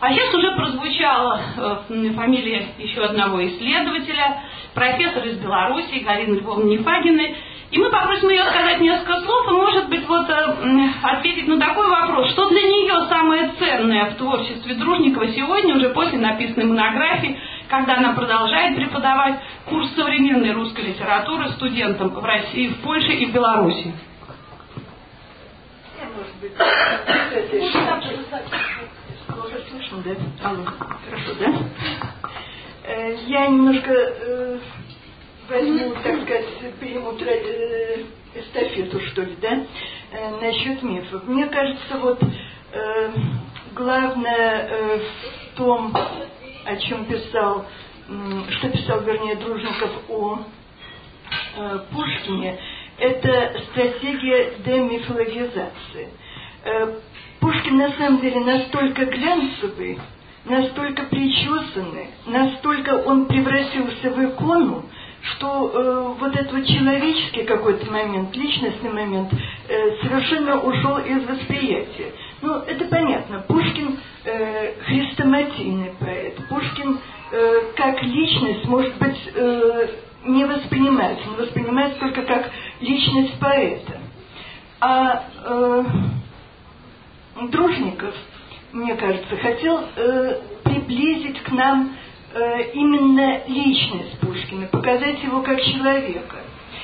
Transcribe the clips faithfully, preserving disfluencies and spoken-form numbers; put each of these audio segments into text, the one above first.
А сейчас уже прозвучала э, фамилия еще одного исследователя, профессора из Беларуси, Галины Львовны Нефагиной. И мы попросим ее сказать несколько слов, и, может быть, вот э, ответить на такой вопрос, что для нее самое ценное в творчестве Дружникова сегодня, уже после написанной монографии, когда она продолжает преподавать курс современной русской литературы студентам в России, в Польше и в Беларуси. Может быть, плохо слышно, да? Алло, хорошо, да? Я немножко э, возьму, так сказать, приму э, эстафету, что ли, да, э, насчет мифов. Мне кажется, вот э, главное э, в том, о чем писал, э, что писал, вернее, Дружников о э, Пушкине, это стратегия демифологизации. Э, Пушкин на самом деле настолько глянцевый, настолько причесанный, настолько он превратился в икону, что э, вот этот вот человеческий какой-то момент, личностный момент э, совершенно ушел из восприятия. Ну, это понятно. Пушкин э, хрестоматийный поэт. Пушкин э, как личность, может быть, э, не воспринимается. Он воспринимается только как личность поэта. А э, Дружников, мне кажется, хотел э, приблизить к нам э, именно личность Пушкина, показать его как человека.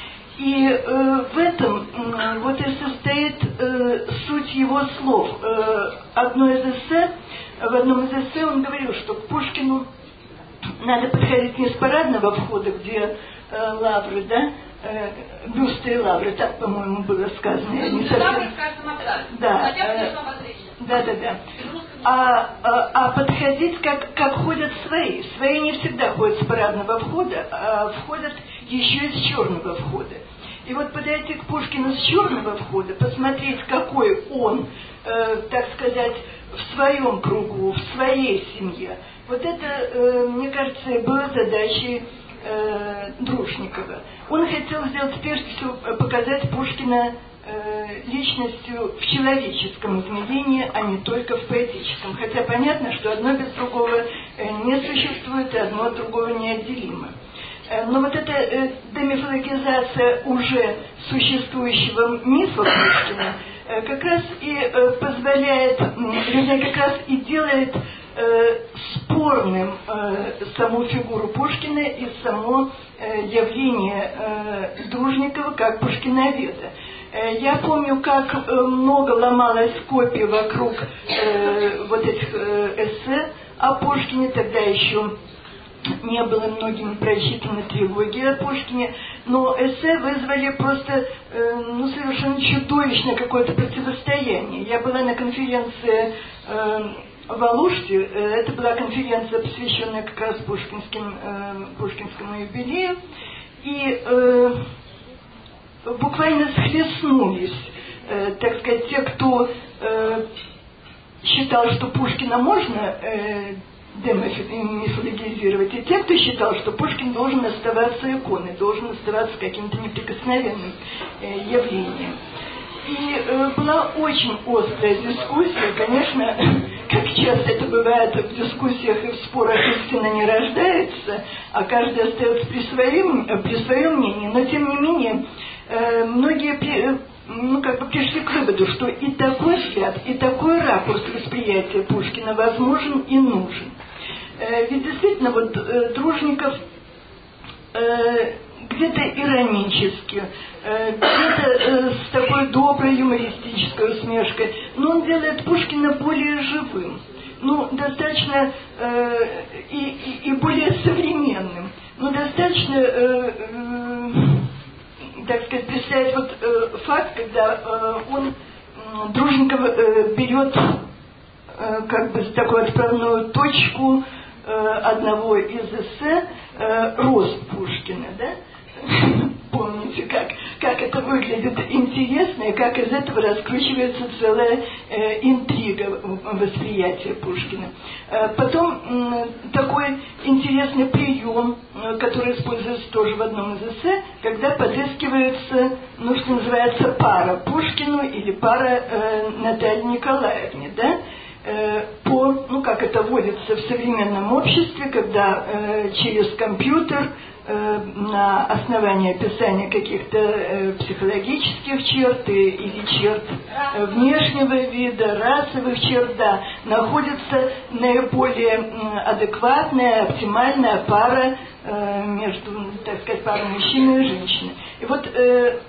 И э, в этом э, вот и состоит э, суть его слов. Э, одно из эссе, в одном из эссе он говорил, что к Пушкину надо подходить не с парадного входа, где э, лавры, да, э, бюсты и лавры, так, по-моему, было сказано. Я не совсем... Да, э, да, да, да. А, а, а подходить, как, как ходят свои. Свои не всегда ходят с парадного входа, а входят еще из черного входа. И вот подойти к Пушкину с черного входа, посмотреть, какой он, э, так сказать, в своем кругу, в своей семье, вот это, э, мне кажется, и было задачей э, Дружникова. Он хотел сделать, прежде всего, показать Пушкина э, личностью в человеческом измерении, а не только в поэтическом. Хотя понятно, что одно без другого э, не существует, и одно от другого неотделимо. Э, но вот эта э, демифологизация уже существующего мифа Пушкина э, как раз и э, позволяет, вернее, как раз и делает э, спорным э, саму фигуру Пушкина и само э, явление э, Дружникова как пушкиноведа. Э, я помню, как э, много ломалось копий вокруг э, вот этих э, эссе о Пушкине, тогда еще не было многими прочитаны трилогии о Пушкине, но эссе вызвали просто э, ну, совершенно чудовищное какое-то противостояние. Я была на конференции э, в Алуште, э, это была конференция, посвященная как раз пушкинским, э, пушкинскому юбилею, и э, буквально схлестнулись, э, так сказать, те, кто э, считал, что Пушкина можно э, демифологизировать, и те, кто считал, что Пушкин должен оставаться иконой, должен оставаться каким-то неприкосновенным э, явлением. И э, была очень острая дискуссия, конечно, как часто это бывает в дискуссиях и в спорах, истина не рождается, а каждый остается при своем, при своем мнении, но тем не менее э, многие при, ну, как бы пришли к выводу, что и такой взгляд, и такой ракурс восприятия Пушкина возможен и нужен. Э, ведь действительно, вот э, Дружников э, где-то иронически, э, где-то э, с такой доброй юмористической усмешкой, но он делает Пушкина более живым, ну, достаточно э, и, и, и более современным, ну, достаточно... Э, э, так сказать, представить вот э, факт, когда э, он, э, Дружников э, берет э, как бы такую отправную точку э, одного из эссе э, «Рост Пушкина», да? Помните, как, как это выглядит интересно, и как из этого раскручивается целая э, интрига восприятия Пушкина. Э, потом э, такой интересный прием, э, который используется тоже в одном из эссе, когда подыскивается, ну, что называется, пара Пушкину или пара э, Наталье Николаевне, да? э, по, ну как это водится в современном обществе, когда э, через компьютер э, на основании описания каких-то э, психологических черт и, или черт э, внешнего вида, расовых черт, да, находится наиболее э, адекватная, оптимальная пара э, между, так сказать, парой мужчины и женщины. И вот э,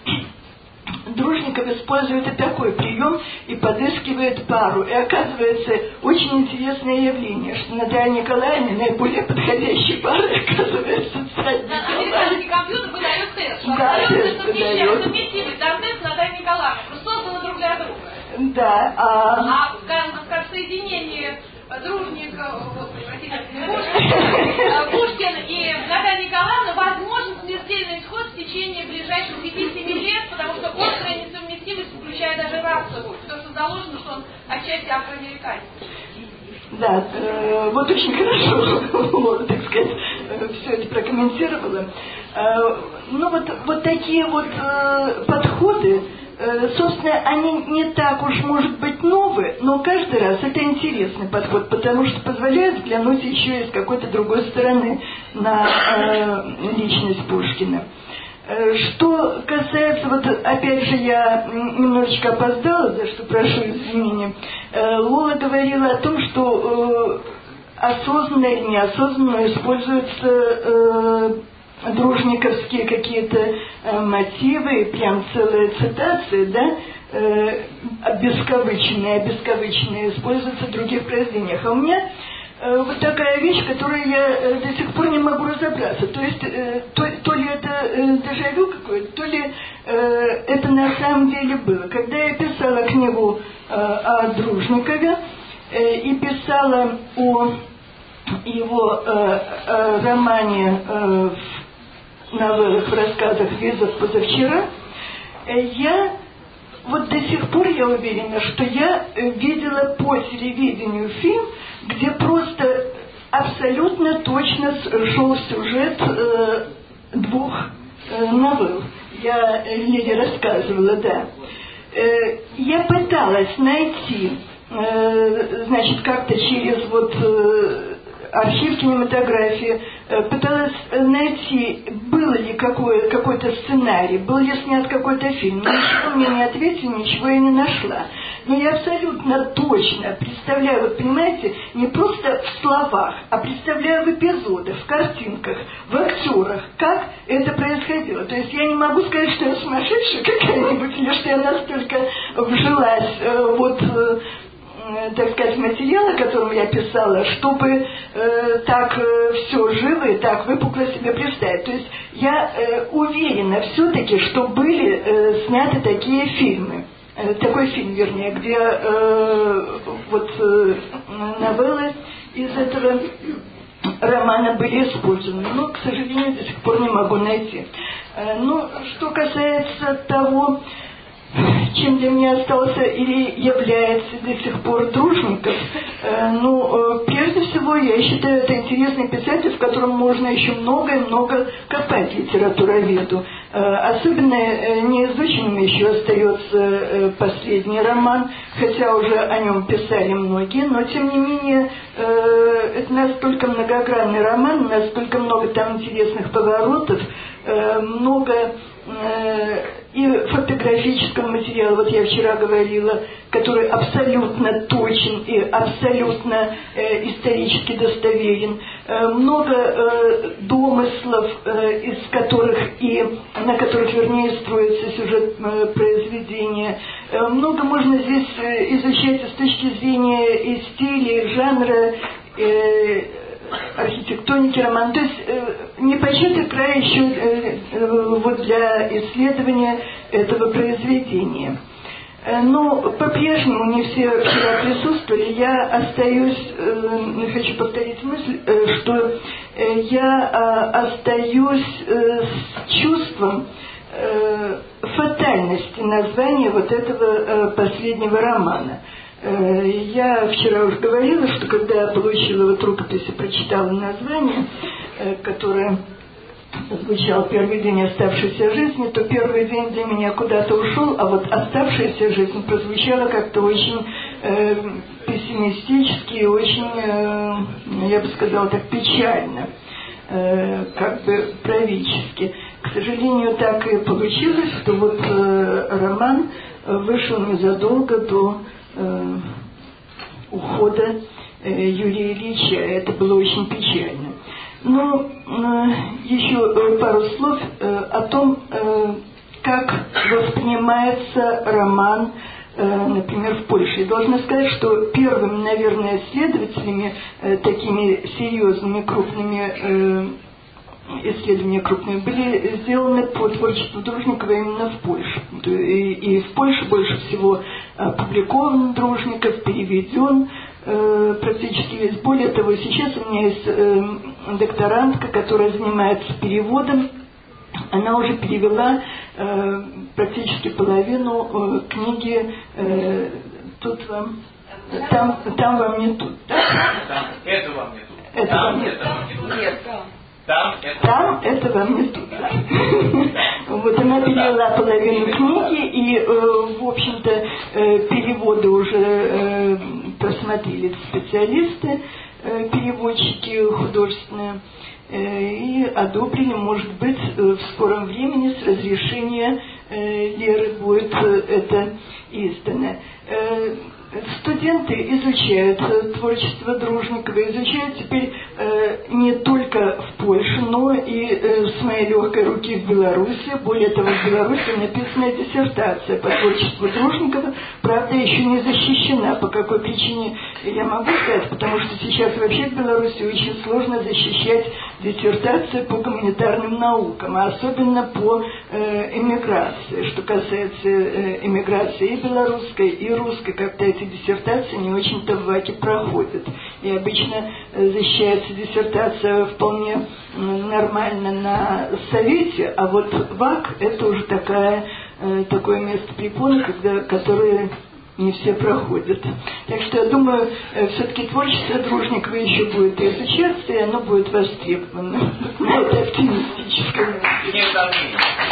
Дружников использует и такой прием и подыскивает пару. И оказывается очень интересное явление, что Наталья Николаевна наиболее подходящей парой оказывается Царь Да, Николай. американский компьютер выдает тест. Да, тест выдает. Совместимый тандем с Натальей Николаевной. Созданы друг для друга. Да, а... А как, как соединение Дружников, простите, Пушкин, Пушкин и Наталья Николаевна возможен смертельный исход в течение ближайших пяти-семи лет, потому что острая несовместимость включает даже расовую, потому что заложено, что он отчасти афроамериканец. Да, э, вот очень хорошо, вот, так сказать, э, все это прокомментировала. Э, ну вот, вот такие вот э, подходы, э, собственно, они не так уж, может быть, новые, но каждый раз это интересный подход, потому что позволяет взглянуть еще и с какой-то другой стороны на э, личность Пушкина. Что касается, вот опять же я немножечко опоздала, за что прошу извинения, Лола говорила о том, что осознанно или неосознанно используются дружниковские какие-то мотивы, прям целые цитации, да, обескавыченные, обескавыченные используются в других произведениях. А у меня вот такая вещь, которую я до сих пор не могу разобраться. То есть, то, то ли это дежавю какое-то, то ли это на самом деле было. Когда я писала книгу о Дружникове и писала о его романе в новеллах, в рассказах «Визов позавчера», я вот до сих пор я уверена, что я видела по телевидению фильм, где просто абсолютно точно шел сюжет э, двух э, новелл. Я Лере рассказывала, да. Э, я пыталась найти, э, значит, как-то через вот э, архив кинематографии, э, пыталась найти, был ли какой, какой-то сценарий, был ли снят какой-то фильм. Но ничего мне не ответили, ничего я не нашла. Но я абсолютно точно представляю, вот понимаете, не просто в словах, а представляю в эпизодах, в картинках, в актерах, как это происходило. То есть я не могу сказать, что я сумасшедшая какая-нибудь, или что я настолько вжилась э, вот... Э, так сказать, материала, которым я писала, чтобы э, так э, все живо и так выпукло себе представить. То есть я э, уверена все-таки, что были э, сняты такие фильмы. Э, такой фильм, вернее, где э, вот э, новеллы из этого романа были использованы. Но, к сожалению, до сих пор не могу найти. Э, ну, что касается того, чем для меня остался или является до сих пор Дружников, э, ну, э, прежде всего, я считаю, это интересный писатель, в котором можно еще много и много копать литературоведу. Э, особенно э, неизученным еще остается э, последний роман, хотя уже о нем писали многие, но, тем не менее, э, это настолько многогранный роман, настолько много там интересных поворотов, э, много... и фотографического материала, вот я вчера говорила, который абсолютно точен и абсолютно э, исторически достоверен. Э, много э, домыслов, э, из которых и на которых, вернее, строится сюжет э, произведения. Э, много можно здесь э, изучать с точки зрения и стиля, и жанра, э, архитектоники романа. То есть э, непочатый край еще э, э, вот для исследования этого произведения. Э, но по-прежнему не все вчера присутствовали. Я остаюсь, э, хочу повторить мысль, э, что э, я э, остаюсь э, с чувством э, фатальности названия вот этого э, последнего романа. Я вчера уже говорила, что когда я получила вот рукопись и прочитала название, которое звучало «Первый день оставшейся жизни», то первый день для меня куда-то ушел, а вот оставшаяся жизнь прозвучала как-то очень э, пессимистически и очень, э, я бы сказала так, печально, э, как бы правительски. К сожалению, так и получилось, что вот э, роман вышел незадолго до э, ухода э, Юрия Ильича. Это было очень печально. Но э, еще пару слов э, о том, э, как воспринимается роман, э, например, в Польше. Я должна сказать, что первыми, наверное, исследователями, э, такими серьезными, крупными э, исследования крупные были сделаны по творчеству Дружникова именно в Польше. И, и в Польше больше всего опубликован Дружников, переведен э, практически весь. Более того, сейчас у меня есть э, докторантка, которая занимается переводом. Она уже перевела э, практически половину э, книги э, «Тут вам...» Там, там вам не тут, да? Там, это вам не тут. Это там, вам не это вам не тут. Нет. Там это, Там это вам не тут. Вот она перевела половину книги, и, э, в общем-то, э, переводы уже э, просмотрели специалисты, э, переводчики художественные, э, и одобрили, может быть, в скором времени с разрешения э, Леры будет э, это издано. Э, Студенты изучают творчество Дружникова, изучают теперь э, не только в Польше, но и э, с моей легкой руки в Беларуси. Более того, в Беларуси написана диссертация по творчеству Дружникова, правда, еще не защищена. По какой причине я могу сказать? Потому что сейчас вообще в Беларуси очень сложно защищать диссертацию по гуманитарным наукам, а особенно по э, эмиграции. Что касается э, эмиграции и белорусской, и русской, как-то эти диссертации не очень-то в ВАКе проходят. И обычно э, защищается диссертация вполне э, нормально на совете, а вот ВАК это уже такая, э, такое место препона, когда, которое не все проходят. Так что я думаю, э, все-таки творчество Дружникова еще будет изучаться, и оно будет востребовано. Это оптимистическое. Нет сомнений.